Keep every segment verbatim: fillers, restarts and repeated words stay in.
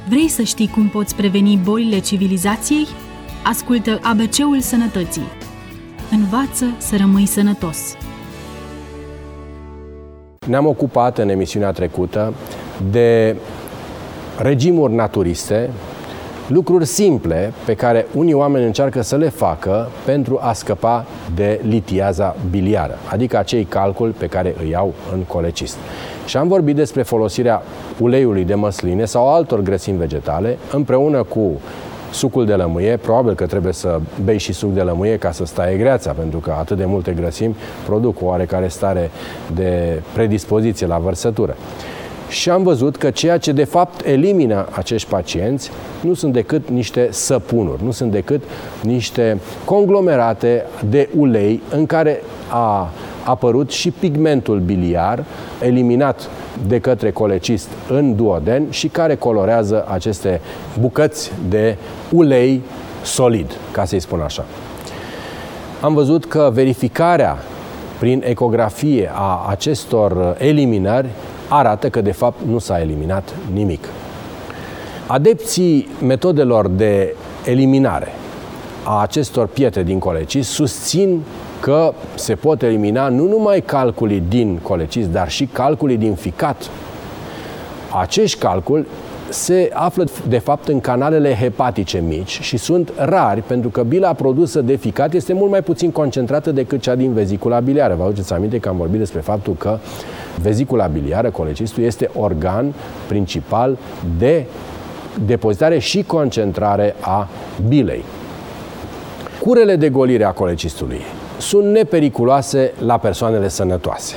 Vrei să știi cum poți preveni bolile civilizației? Ascultă A B C-ul Sănătății. Învață să rămâi sănătos. Ne-am ocupat în emisiunea trecută de regimuri naturiste, lucruri simple pe care unii oameni încearcă să le facă pentru a scăpa de litiaza biliară, adică acei calculi pe care îi au în colecist. Și am vorbit despre folosirea uleiului de măsline sau altor grăsimi vegetale împreună cu sucul de lămâie. Probabil că trebuie să bei și suc de lămâie ca să stai greața, pentru că atât de multe grăsimi produc o oarecare stare de predispoziție la vărsătură. Și am văzut că ceea ce de fapt elimină acești pacienți nu sunt decât niște săpunuri, nu sunt decât niște conglomerate de ulei în care a apărut și pigmentul biliar, eliminat de către colecist în duoden și care colorează aceste bucăți de ulei solid, ca să-i spun așa. Am văzut că verificarea prin ecografie a acestor eliminări arată că de fapt nu s-a eliminat nimic. Adepții metodelor de eliminare a acestor pietre din colecist susțin că se pot elimina nu numai calculii din colecist, dar și calculii din ficat. Acești calculi se află de fapt în canalele hepatice mici și sunt rari pentru că bila produsă de ficat este mult mai puțin concentrată decât cea din vezicula biliară. Vă aduceți aminte că am vorbit despre faptul că vezicula biliară, colecistul, este organ principal de depozitare și concentrare a bilei. Curele de golire a colecistului sunt nepericuloase la persoanele sănătoase.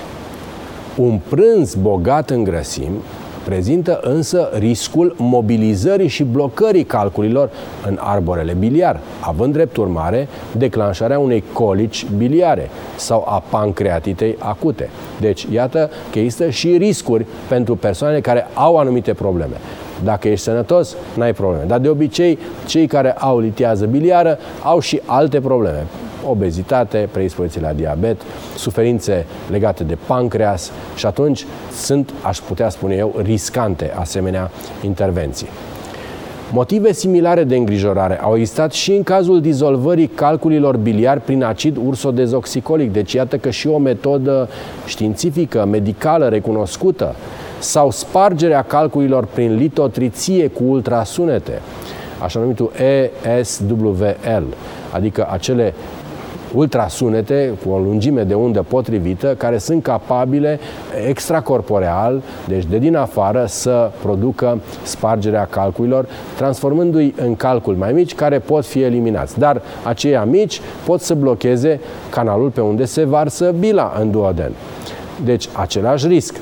Un prânz bogat în grăsimi prezintă însă riscul mobilizării și blocării calculilor în arborele biliar, având drept urmare declanșarea unei colici biliare sau a pancreatitei acute. Deci, iată că există și riscuri pentru persoanele care au anumite probleme. Dacă ești sănătos, n-ai probleme. Dar de obicei, cei care au litiază biliară au și alte probleme. Obezitate, predispoziție la diabet, suferințe legate de pancreas și atunci sunt, aș putea spune eu, riscante asemenea intervenții. Motive similare de îngrijorare au existat și în cazul dizolvării calculilor biliari prin acid ursodezoxicolic. Deci iată că și o metodă științifică, medicală, recunoscută, sau spargerea calculilor prin litotriție cu ultrasunete, așa numitul E S W L, adică acele ultrasunete cu o lungime de undă potrivită, care sunt capabile extracorporeal, deci de din afară, să producă spargerea calculilor, transformându-i în calculi mai mici care pot fi eliminați. Dar aceia mici pot să blocheze canalul pe unde se varsă bila în duoden. Deci același risc.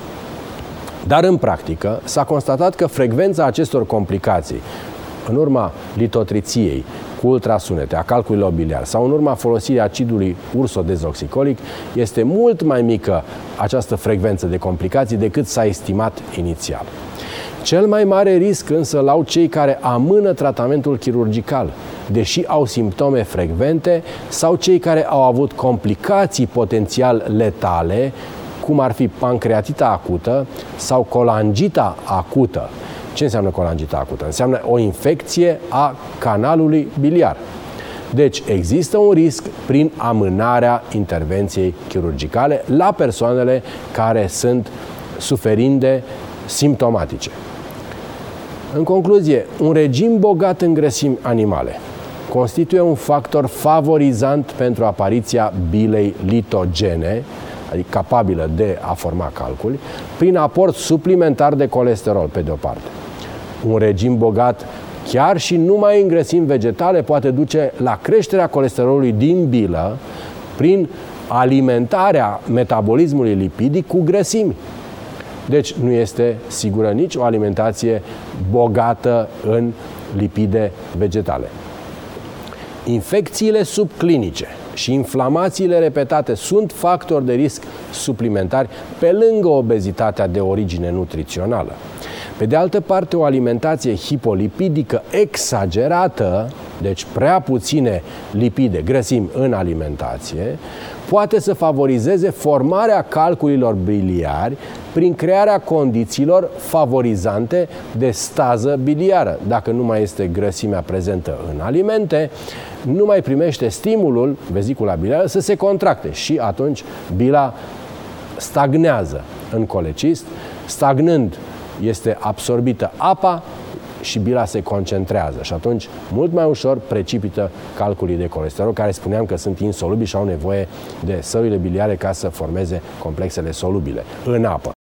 Dar în practică s-a constatat că frecvența acestor complicații în urma litotriției cu ultrasunete a calculilor biliare sau în urma folosirii acidului ursodezoxicolic este mult mai mică această frecvență de complicații decât s-a estimat inițial. Cel mai mare risc însă îl au cei care amână tratamentul chirurgical, deși au simptome frecvente, sau cei care au avut complicații potențial letale, cum ar fi pancreatita acută sau colangita acută. Ce înseamnă colangita acută? Înseamnă o infecție a canalului biliar. Deci există un risc prin amânarea intervenției chirurgicale la persoanele care sunt suferinde simptomatice. În concluzie, un regim bogat în grăsimi animale constituie un factor favorizant pentru apariția bilei litogene, adică capabilă de a forma calculi, prin aport suplimentar de colesterol, pe de o parte. Un regim bogat chiar și numai în grăsimi vegetale poate duce la creșterea colesterolului din bilă prin alimentarea metabolismului lipidic cu grăsimi. Deci nu este sigură nici o alimentație bogată în lipide vegetale. Infecțiile subclinice și inflamațiile repetate sunt factori de risc suplimentari pe lângă obezitatea de origine nutrițională. Pe de altă parte, o alimentație hipolipidică exagerată, deci prea puține lipide, grăsimi în alimentație, poate să favorizeze formarea calculilor biliari prin crearea condițiilor favorizante de stază biliară. Dacă nu mai este grăsimea prezentă în alimente, nu mai primește stimulul, vezicula biliară, să se contracte și atunci bila stagnează în colecist. Stagnând este absorbită apa și bila se concentrează și atunci mult mai ușor precipită calculii de colesterol, care spuneam că sunt insolubili și au nevoie de sălile biliare ca să formeze complexele solubile în apă.